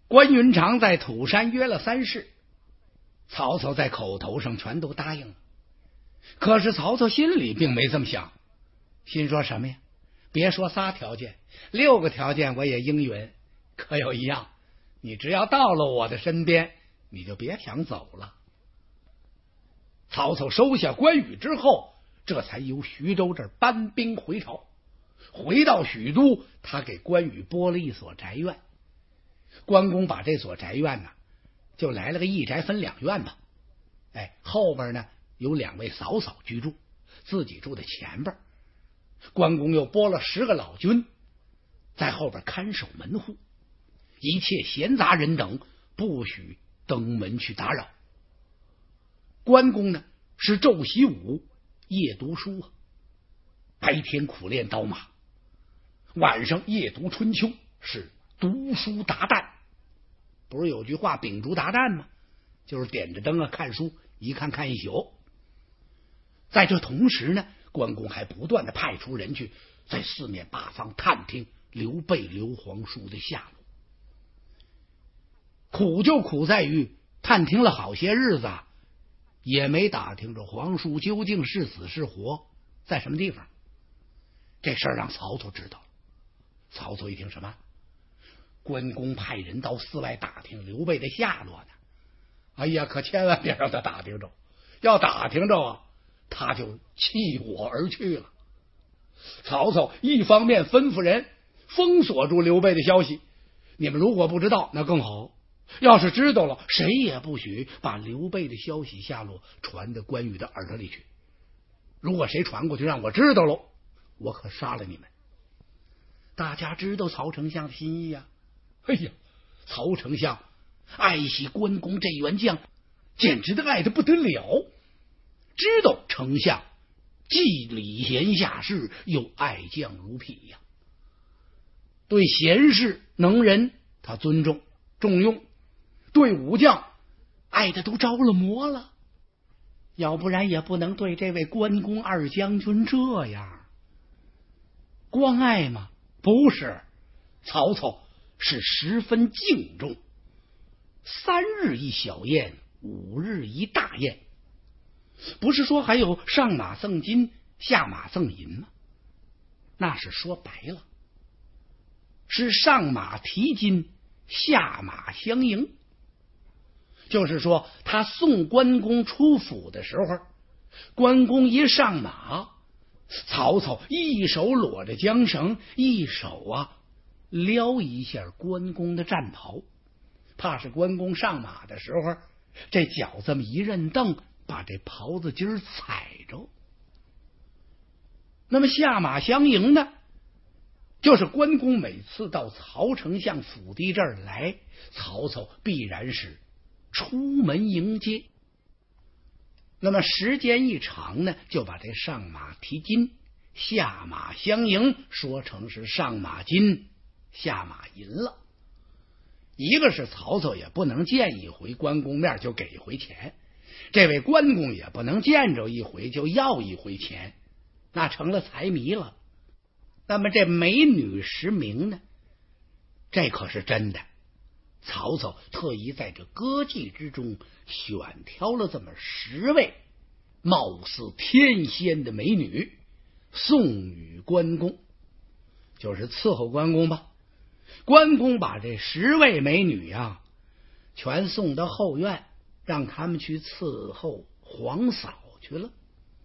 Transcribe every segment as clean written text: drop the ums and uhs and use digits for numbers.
关云长在土山约了3事，曹操在口头上全都答应了。可是曹操心里并没这么想，心说什么呀？别说仨条件，6个条件我也应允，可有一样，你只要到了我的身边，你就别想走了。曹操收下关羽之后，这才由徐州这儿搬兵回朝。回到许都，他给关羽拨了一所宅院。关公把这所宅院呢，就来了个一宅分2院吧。后边呢有2位嫂嫂居住，自己住在前边。关公又拨了10个老军在后边看守门户，一切闲杂人等不许登门去打扰。关公呢是昼习武，夜读书啊，白天苦练刀马，晚上夜读春秋，是读书达旦。不是有句话秉烛达旦吗？就是点着灯啊看书，一看看一宿。在这同时呢，关公还不断的派出人去在4面8方探听刘备、刘皇叔的下落。苦就苦在于探听了好些日子，也没打听着皇叔究竟是死是活，在什么地方。这事儿让曹操知道了。曹操一听，什么？关公派人到寺外打听刘备的下落呢？哎呀，可千万别让他打听着，要打听着啊，他就弃我而去了。曹操一方面吩咐人封锁住刘备的消息，你们如果不知道那更好，要是知道了，谁也不许把刘备的消息下落传到关羽的耳朵里去。如果谁传过去让我知道了，我可杀了你们。大家知道曹丞相的心意呀。哎呀，曹丞相爱惜关公这员将，简直的爱得不得了。知道丞相既礼贤下士，又爱将如匹呀。对贤士能人他尊重重用，对武将爱的都着了魔了。要不然也不能对这位关公2将军这样。光爱吗？不是，曹操是十分敬重。3日一小宴，5日一大宴，不是说还有上马赠金下马赠银吗？那是说白了，是上马提金下马相迎。就是说他送关公出府的时候，关公一上马，曹操一手裸着缰绳，一手撩一下关公的战袍，怕是关公上马的时候这脚这么一蹬蹬，把这袍子襟踩着。那么下马相迎呢，就是关公每次到曹丞相府邸这儿来，曹操必然是出门迎接。那么时间一长呢，就把这上马提金下马相迎说成是上马金下马银了。一个是曹操也不能见一回关公面就给一回钱，这位关公也不能见着一回就要一回钱，那成了财迷了。那么这美女10名呢，这可是真的。曹操特意在这歌妓之中选挑了这么10位貌似天仙的美女，送与关公，就是伺候关公吧。关公把这10位美女全送到后院，让他们去伺候皇嫂去了。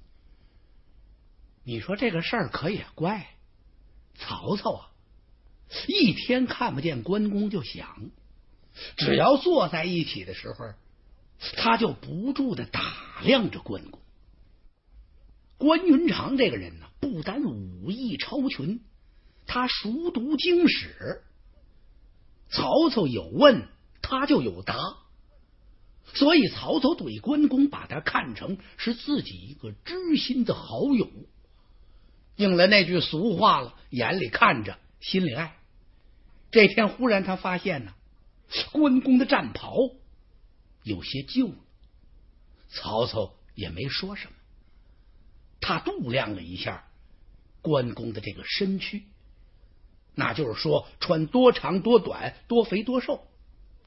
你说这个事儿可也怪，曹操一天看不见关公就想，只要坐在一起的时候，他就不住的打量着关公。关云长这个人呢，不但武艺超群，他熟读经史，曹操有问他就有答，所以曹操对关公把他看成是自己一个知心的好友，应了那句俗话了，眼里看着心里爱。这天忽然他发现呢，关公的战袍有些旧了，曹操也没说什么。他度量了一下关公的这个身躯，那就是说穿多长多短多肥多瘦，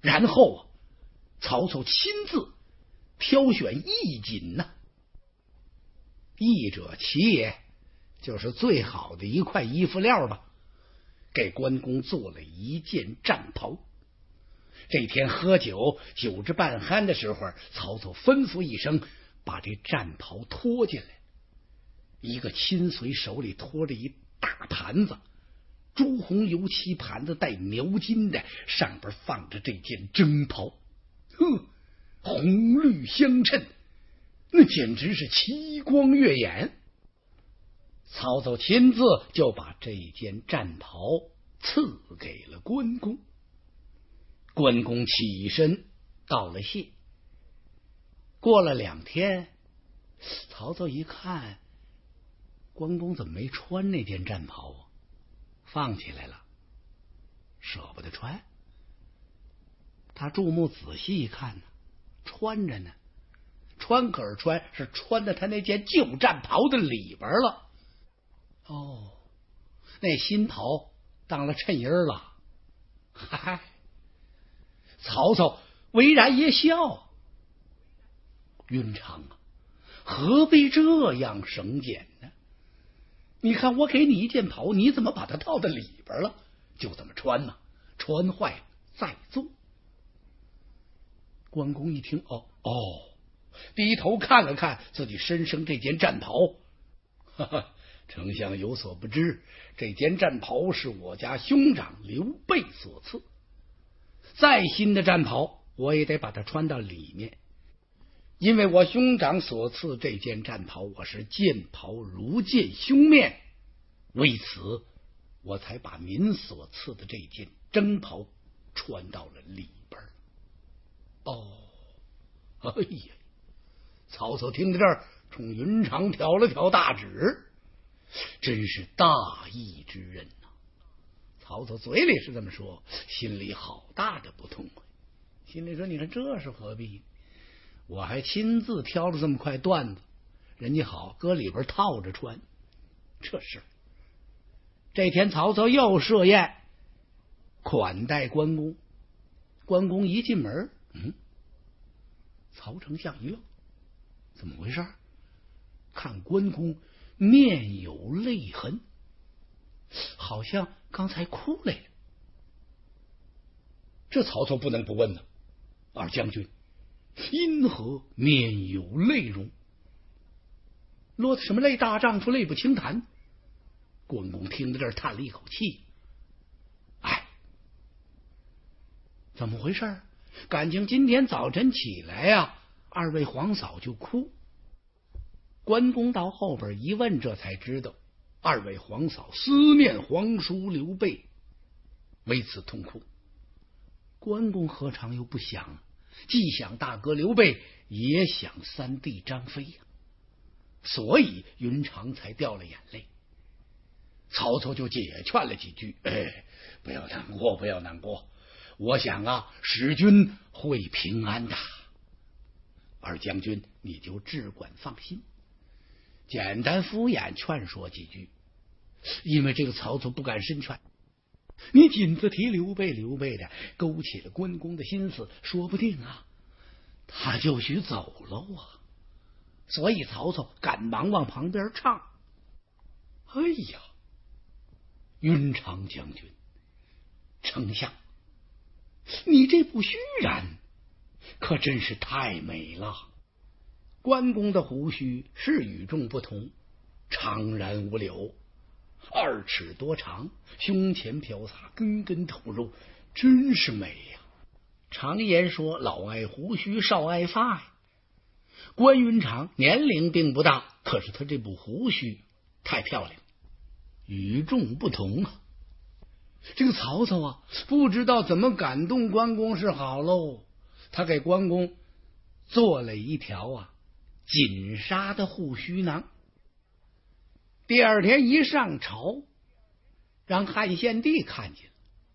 然后啊，曹操亲自挑选义锦呐。义者其也，就是最好的一块衣服料吧，给关公做了一件战袍。这天喝酒，酒至半酣的时候，曹操吩咐一声，把这战袍拖进来。一个亲随手里拖着一大盘子，朱红油漆盘子带描金的，上边放着这件征袍，红绿相衬，那简直是奇光跃眼。曹操亲自就把这件战袍赐给了关公。关公起身道了谢。过了2天，曹操一看，关公怎么没穿那件战袍啊？放起来了，舍不得穿。他注目仔细一看呢，穿着呢，穿可是穿，是穿在他那件旧战袍的里边了。哦，那新袍当了衬衣了。嗨，曹操微然一笑，云长啊，何必这样省俭呢？你看我给你一件袍，你怎么把它套在里边了？就这么穿嘛，穿坏了再做。关公一听，低头看了看自己身上这件战袍，哈哈，丞相有所不知，这件战袍是我家兄长刘备所赐。再新的战袍，我也得把它穿到里面，因为我兄长所赐这件战袍，我是见袍如见兄面，为此我才把您所赐的这件征袍穿到了里边。哎呀！曹操听到这儿，冲云长挑了挑大指，真是大义之人呐。曹操嘴里是这么说，心里好大的不痛快。心里说：“你看这是何必？我还亲自挑了这么块缎子，人家好搁里边套着穿。这事这天曹操又设宴款待关公。关公一进门，曹丞相一愣，怎么回事？看关公面有泪痕，好像刚才哭来了。这曹操不能不问呢，二将军因何面有泪容？落的什么泪？大丈夫泪不轻弹。关公听到这儿叹了一口气，怎么回事？感情今天早晨起来呀，二位皇嫂就哭。关公到后边一问，这才知道二位皇嫂思念皇叔刘备，为此痛哭。关公何尝又不想，既想大哥刘备，也想三弟张飞呀，所以云长才掉了眼泪。曹操就解劝了几句，不要难过，不要难过，我想使君会平安的。二将军你就只管放心，简单敷衍劝说几句。因为这个曹操不敢深劝，你仅自提刘备的，勾起了关公的心思，说不定他就许走了所以曹操赶忙往旁边唱。哎呀，云长将军，丞相，你这部须髯可真是太美了。关公的胡须是与众不同，长髯无柳，2尺多长，胸前飘洒根根透肉，真是美呀。常言说老爱胡须少爱发呀，关云长年龄并不大，可是他这部胡须太漂亮，与众不同啊。这个曹操不知道怎么感动关公是好喽，他给关公做了一条锦纱的护须囊。第二天一上朝，让汉献帝看见了。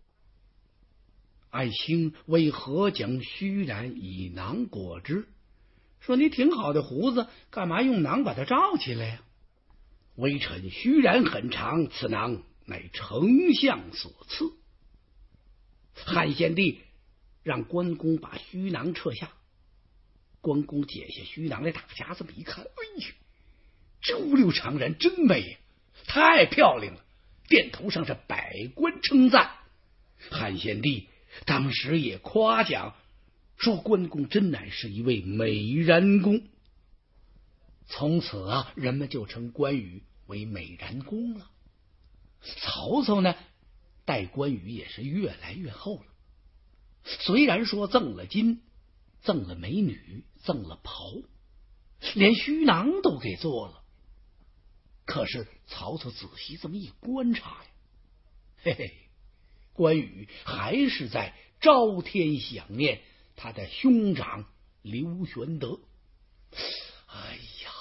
爱卿为何将须髯以囊裹之？说你挺好的胡子，干嘛用囊把它罩起来呀？微臣须髯很长，此囊乃丞相所赐。汉献帝让关公把须囊撤下。关公解下须囊来，大家这么一看，哎呀，这五柳长髯真美呀，太漂亮了，殿头上是百官称赞。汉献帝当时也夸奖说，关公真乃是一位美髯公。从此啊，人们就称关羽为美髯公了。曹操呢，待关羽也是越来越厚了。虽然说赠了金，赠了美女，赠了袍，连须囊都给做了，可是曹操仔细这么一观察呀，嘿嘿，关羽还是在朝天想念他的兄长刘玄德。哎呀，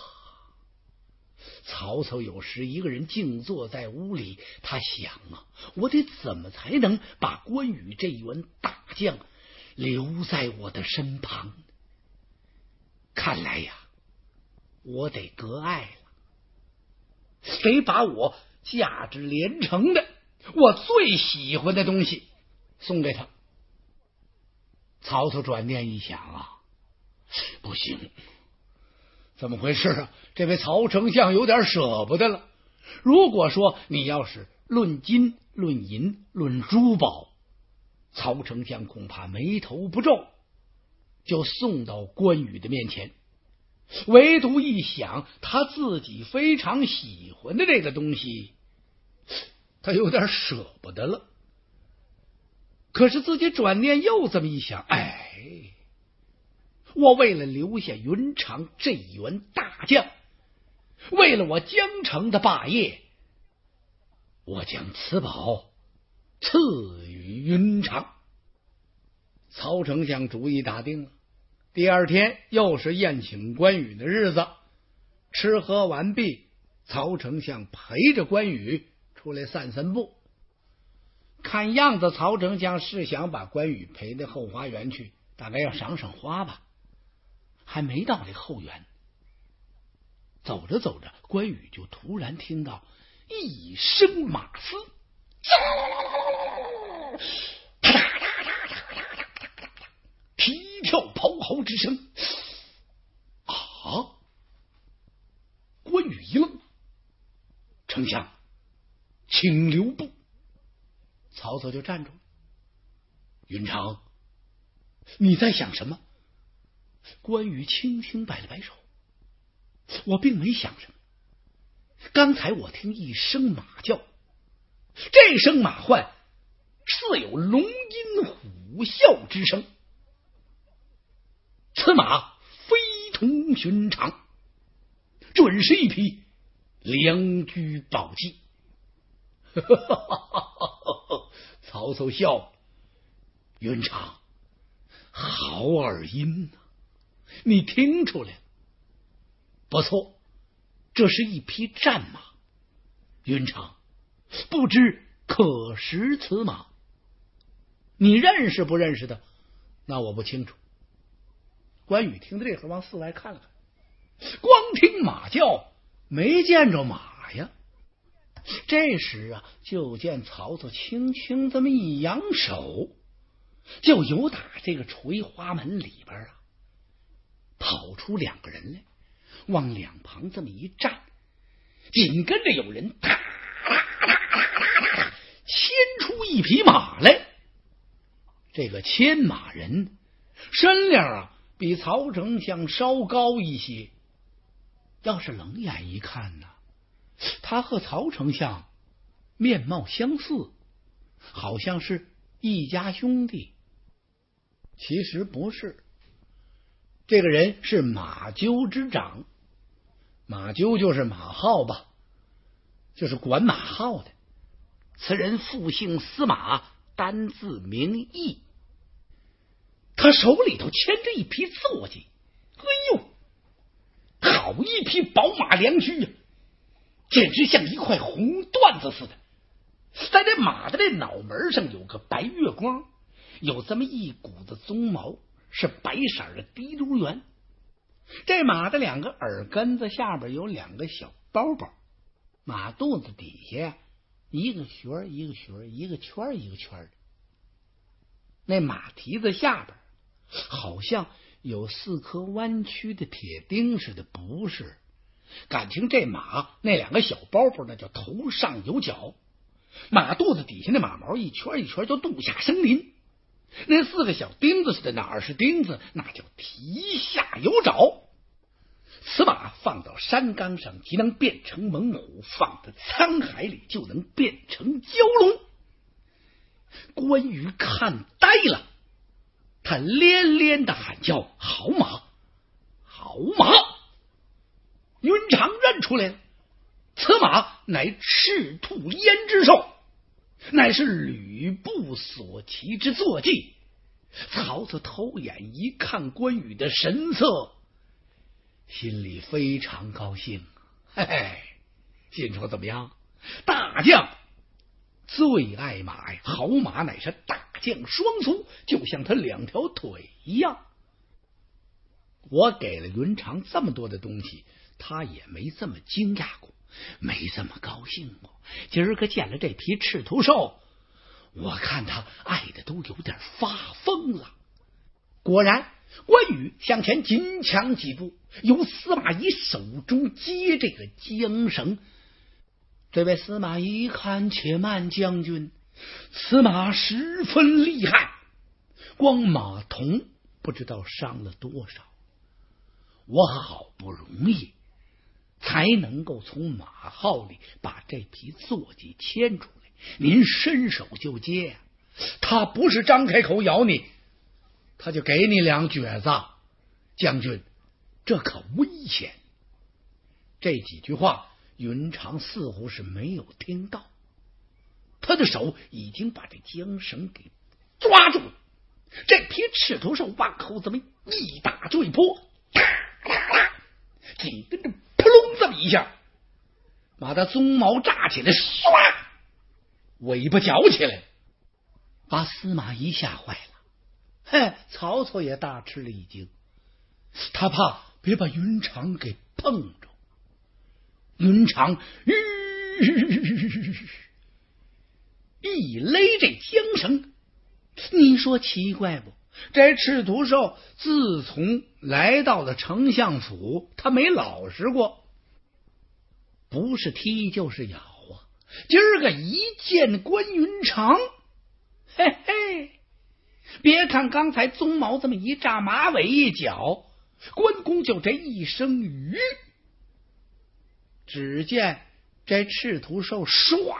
曹操有时一个人静坐在屋里，他想啊，我得怎么才能把关羽这员大将留在我的身旁？看来呀，我得割爱了，得把我价值连城的，我最喜欢的东西送给他。曹操转念一想啊，不行，怎么回事啊？这位曹丞相有点舍不得了。如果说你要是论金、论银、论珠宝，曹丞相恐怕眉头不皱，就送到关羽的面前。唯独一想他自己非常喜欢的这个东西，他有点舍不得了。可是自己转念又这么一想，哎，我为了留下云长这员大将，为了我江城的霸业，我将此宝赐予云长。曹丞相主意打定了，第二天又是宴请关羽的日子。吃喝完毕，曹丞相陪着关羽出来散散步。看样子曹丞相是想把关羽陪到后花园去，大概要赏赏花吧。还没到这后园，走着走着，关羽就突然听到一声马嘶，踢跳咆哮之声。啊！关羽一愣，丞相，请留步。曹操就站住了。云长，你在想什么？关羽轻轻摆了摆手，我并没想什么。刚才我听一声马叫，这声马唤似有龙吟虎啸之声，此马非同寻常，准是一匹良驹宝骑。曹操笑，云长，好耳音啊，你听出来了？不错，这是一匹战马。云长，不知可识此马？你认识不认识的？那我不清楚。关羽听到这会儿，往四外看了看，光听马叫，没见着马呀。这时啊，就见曹操轻轻这么一扬手，就由打这个垂花门里边啊跑出两个人来，往两旁这么一站，紧跟着有人哒牵出一匹马来。这个牵马人身量啊比曹丞相稍高一些，要是冷眼一看呢，他和曹丞相面貌相似，好像是一家兄弟。其实不是，这个人是马厩之长。马厩就是马号吧，就是管马号的。此人复姓司马，单字名义。他手里头牵着一匹坐骑，哎呦，好一匹宝马良驹呀，简直像一块红缎子似的。在这马的这脑门上有个白月光，有这么一股子鬃毛，是白色的滴溜圆。这马的两个耳根子下边有两个小包包，马肚子底下一个旋一个旋，一个圈一个圈的。 那马蹄子下边好像有4颗弯曲的铁钉似的，不是？感情这马那2个小包袱那叫头上有角，马肚子底下那马毛一圈一圈就肚下生鳞，那4个小钉子似的哪儿是钉子，那叫蹄下有爪。此马放到山冈上即能变成猛虎，放到沧海里就能变成蛟龙。关羽看呆了，他连连的喊叫：好马，好马！云长认出来了，此马乃赤兔胭脂兽，乃是吕布所骑之坐骑。曹操偷眼一看关羽的神色，心里非常高兴。嘿嘿，心说怎么样？大将最爱马呀，好马乃是大将双足，就像他2条腿一样。我给了云长这么多的东西，他也没这么惊讶过，没这么高兴过。今儿个见了这匹赤兔兽，我看他爱的都有点发疯了。果然，关羽向前紧抢几步，由司马懿手中接这个缰绳。这位司马懿一看，且慢将军，此马十分厉害，光马童不知道伤了多少，我好不容易才能够从马号里把这匹坐骑牵出来，您伸手就接啊！他不是张开口咬你，他就给你2撅子，将军，这可危险。这几句话云长似乎是没有听到，他的手已经把这缰绳给抓住了。这匹赤兔兽往后这么一打坠坡，紧跟着扑隆这么一下，把他鬃毛炸起来，唰，尾巴绞起来，把司马懿吓坏了。嘿，曹操也大吃了一惊，他怕别把云长给碰着。云长一勒这缰绳，你说奇怪不？这赤兔兽自从来到了丞相府，他没老实过，不是踢就是咬啊。今儿个一见关云长，嘿嘿，别看刚才鬃毛这么一炸，马尾一绞，关公就这一声吁，只见这赤兔兽唰，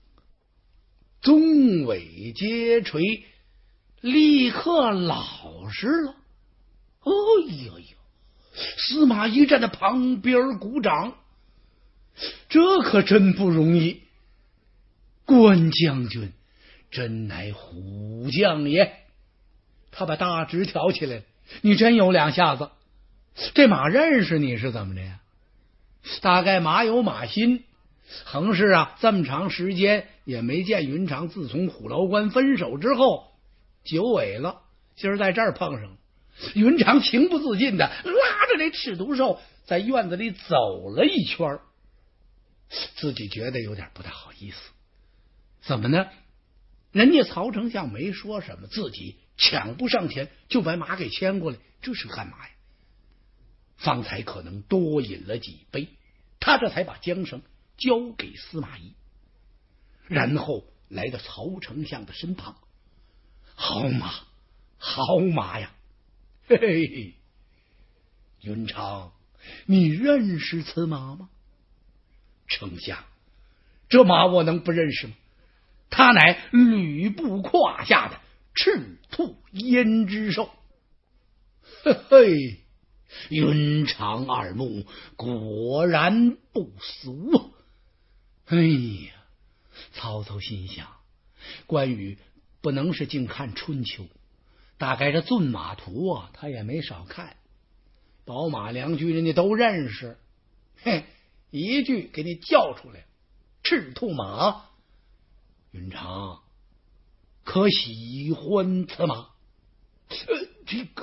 鬃尾接垂，立刻老实了。哎呀呀！司马懿站在旁边鼓掌，这可真不容易。关将军真乃虎将也。他把大指挑起来，你真有2下子。这马认识你是怎么着呀？大概马有马心，横是这么长时间也没见云长，自从虎牢关分手之后久违了，今儿在这儿碰上了。云长情不自禁的拉着这赤兔兽在院子里走了一圈，自己觉得有点不大好意思。怎么呢？人家曹丞相没说什么，自己抢不上前就把马给牵过来，这是干嘛呀？方才可能多饮了几杯，他这才把缰绳交给司马懿，然后来到曹丞相的身旁。好马，好马呀！嘿嘿，云长，你认识此马吗？丞相，这马我能不认识吗？他乃吕布胯下的赤兔胭脂兽。嘿嘿，云长二目果然不俗。哎呀，曹操心想，关羽不能是净看春秋，大概这骏马图他也没少看，宝马良驹人家都认识。嘿，一句给你叫出来，赤兔马。云长可喜欢此马？这个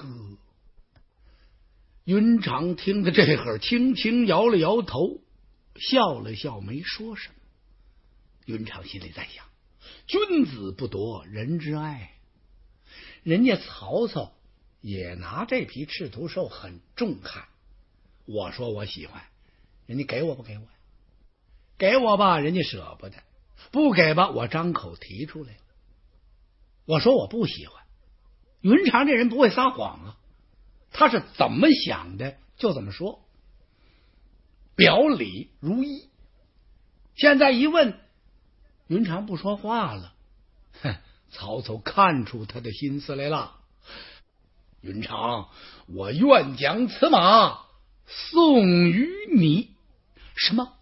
云长听得这会儿，轻轻摇了摇头，笑了笑，没说什么。云长心里在想，君子不夺人之爱， 人家曹操也拿这匹赤兔兽很重看。我说我喜欢，人家给我不给我呀？给我吧，人家舍不得；不给吧，我张口提出来了。我说我不喜欢。云长这人不会撒谎啊，他是怎么想的就怎么说，表里如一。现在一问，云长不说话了。曹操看出他的心思来了。云长，我愿将此马送与你。什么？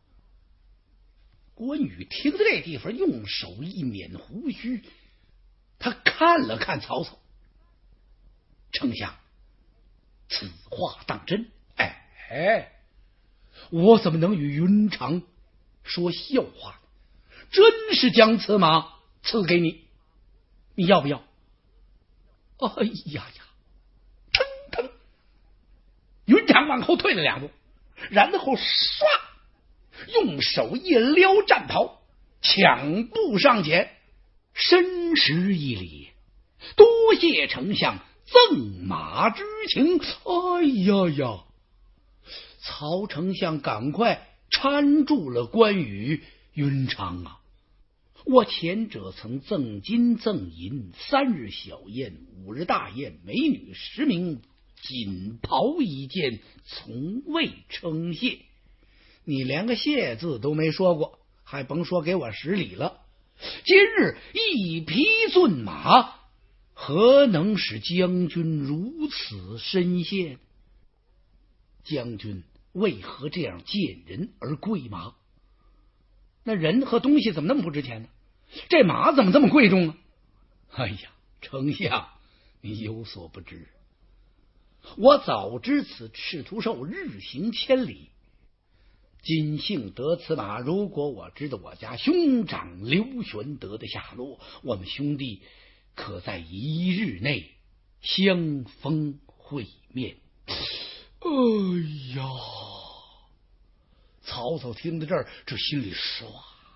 关羽听到这地方，用手一捻胡须，他看了看曹操。丞相，此话当真？我怎么能与云长说笑话呢？真是将此马赐给你，你要不要？哎呀呀！腾！云长往后退了2步，然后唰，用手一撩战袍，抢步上前，深施一礼，多谢丞相赠马之情。哎呀呀！曹丞相赶快搀住了关羽。云长啊，我前者曾赠金赠银，3日小宴，5日大宴，美女10名，锦袍1件，从未称谢。你连个谢字都没说过，还甭说给我施礼了。今日一匹骏马，何能使将军如此深谢？将军为何这样见人而贵马？那人和东西怎么那么不值钱呢？这马怎么这么贵重呢？哎呀，丞相，你有所不知，我早知此赤兔兽日行千里，今幸得此马。如果我知道我家兄长刘玄德的下落，我们兄弟可在1日内相逢会面。哎呀！曹操听到这儿，这心里唰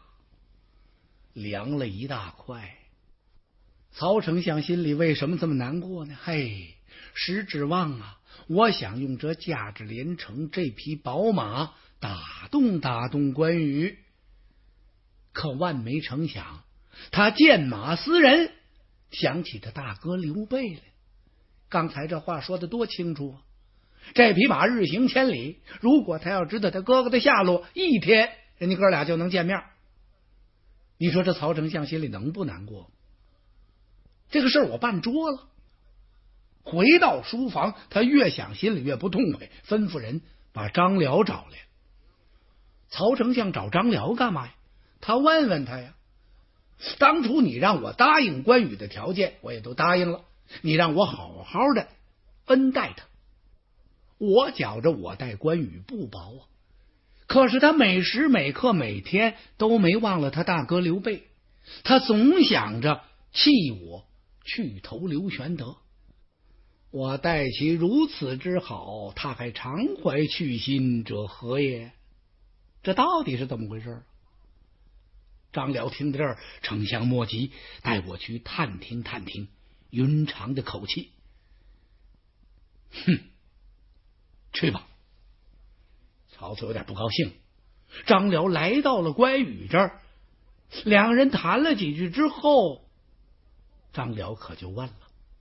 凉了一大块。曹丞相心里为什么这么难过呢？实指望啊，我想用这价值连城这匹宝马打动关羽，可万没成想，他见马思人，想起他大哥刘备来。刚才这话说的多清楚啊！这匹马日行千里，如果他要知道他哥哥的下落，1天人家哥俩就能见面。你说这曹丞相心里能不难过？这个事儿我办拙了。回到书房，他越想心里越不痛快，吩咐人把张辽找来。曹丞相找张辽干嘛呀？他问问他呀。当初你让我答应关羽的条件，我也都答应了，你让我好好的恩待他。我觉着我待关羽不薄啊，可是他每时每刻每天都没忘了他大哥刘备，他总想着弃我去投刘玄德。我待其如此之好，他还常怀去心，这何也？这到底是怎么回事？张辽听到这儿，丞相莫急，带我去探听探听云长的口气。去吧。曹操有点不高兴。张辽来到了关羽这儿，2人谈了几句之后，张辽可就问了，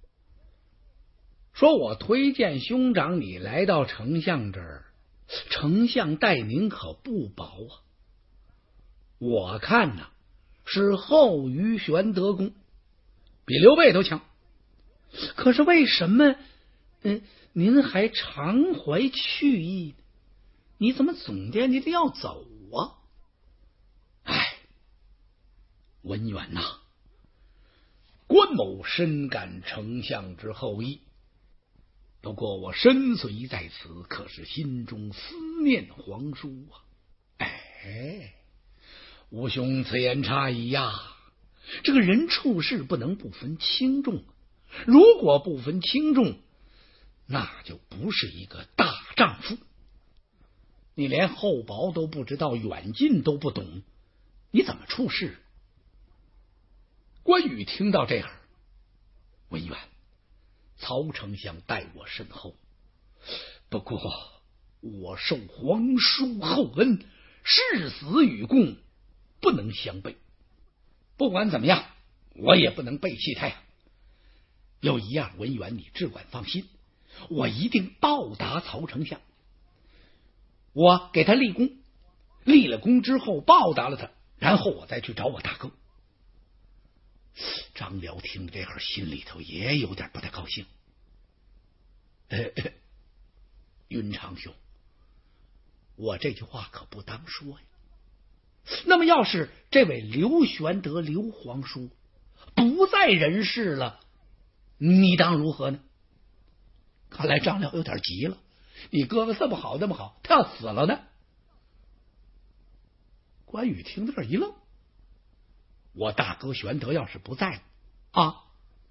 说我推荐兄长你来到丞相这儿，丞相待您可不薄啊。我看呐，是后于玄德公，比刘备都强。可是为什么您还常怀去意呢？你怎么总惦记着要走啊？文远呐，关某深感丞相之厚意，不过我身虽在此，可是心中思念皇叔啊。吾兄此言差矣呀！这个人处事不能不分轻重，如果不分轻重，那就不是一个大丈夫。你连厚薄都不知道，远近都不懂，你怎么处事？关羽听到这样，我文远，曹丞相待我甚厚，不过我受皇叔厚恩，誓死与共，不能相背。不管怎么样，我也不能背弃他呀。有一样，文远你只管放心，我一定报答曹丞相。我给他立功，立了功之后报答了他，然后我再去找我大哥。张辽听这会儿心里头也有点不太高兴。云长兄，我这句话可不当说呀。那么要是这位刘玄德刘皇叔不在人世了，你当如何呢？看来张辽有点急了，你哥哥这么好这么好，他要死了呢？关羽听到这儿一愣，我大哥玄德要是不在了啊，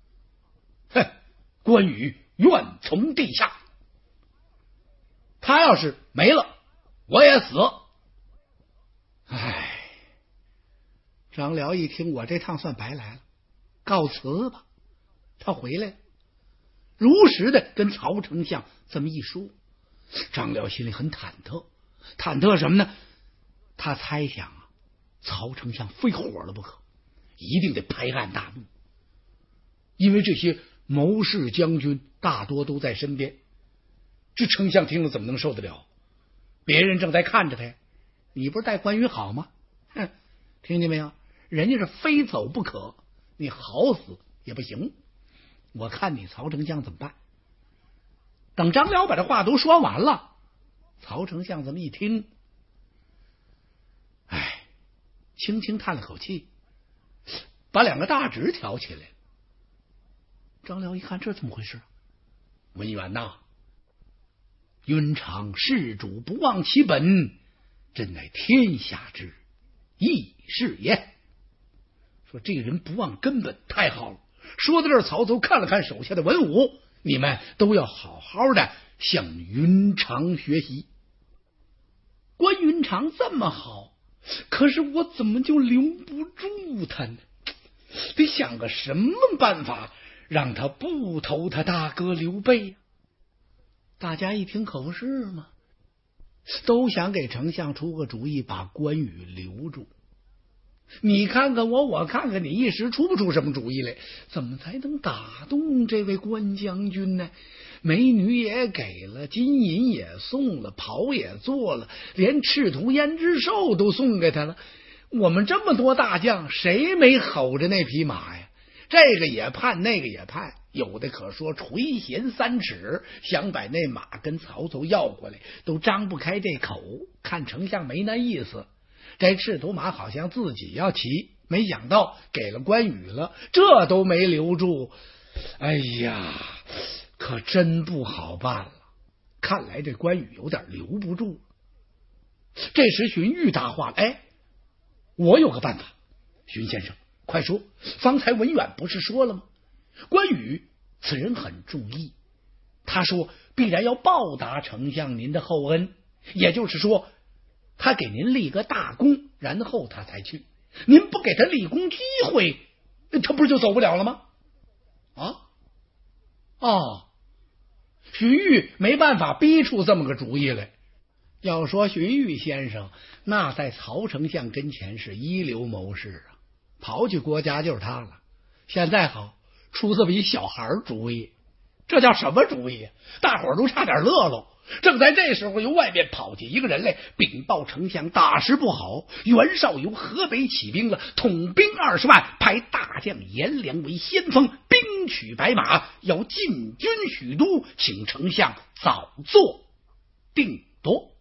关羽愿从地下，他要是没了，我也死。张辽一听，我这趟算白来了，告辞吧。他回来了，如实的跟曹丞相这么一说。张辽心里很忐忑，忐忑什么呢？他猜想啊，曹丞相非火了不可，一定得拍案大怒。因为这些谋士将军大多都在身边，这丞相听了怎么能受得了？别人正在看着他呀，你不是待关羽好吗？听见没有？人家是非走不可，你好死也不行。我看你曹丞相怎么办？等张辽把这话都说完了，曹丞相这么一听，轻轻叹了口气，把两个大指挑起来。张辽一看，这怎么回事？文远呐，云长事主不忘其本，真乃天下之义士也。说这个人不忘根本，太好了。说到这儿，曹操看了看手下的文武，你们都要好好的向云长学习。关云长这么好，可是我怎么就留不住他呢？得想个什么办法让他不投他大哥刘备呀？大家一听可不是吗？都想给丞相出个主意，把关羽留住。你看看我，我看看你，一时出不出什么主意来？怎么才能打动这位关将军呢？美女也给了，金银也送了，袍也做了，连赤兔胭脂兽都送给他了。我们这么多大将，谁没吼着那匹马呀？这个也盼，那个也盼，有的可说垂涎三尺，想把那马跟曹操要过来，都张不开这口。看丞相没那意思，这赤兔马好像自己要骑，没想到给了关羽了，这都没留住。哎呀，可真不好办了。看来这关羽有点留不住。这时荀彧答话了：我有个办法。荀先生快说，方才文远不是说了吗？关羽此人很重义，他说必然要报答丞相您的厚恩，也就是说他给您立个大功，然后他才去。您不给他立功机会，他不是就走不了了吗？荀彧没办法逼出这么个主意来。要说荀彧先生，那在曹丞相跟前是一流谋士啊，刨去国家就是他了。现在好，出这么一小孩主意，这叫什么主意？大伙儿都差点乐喽。正在这时候，由外面跑进一个人来，禀报丞相，大事不好，袁绍由河北起兵了，统兵20万，派大将颜良为先锋，兵取白马，要进军许都，请丞相早做定夺。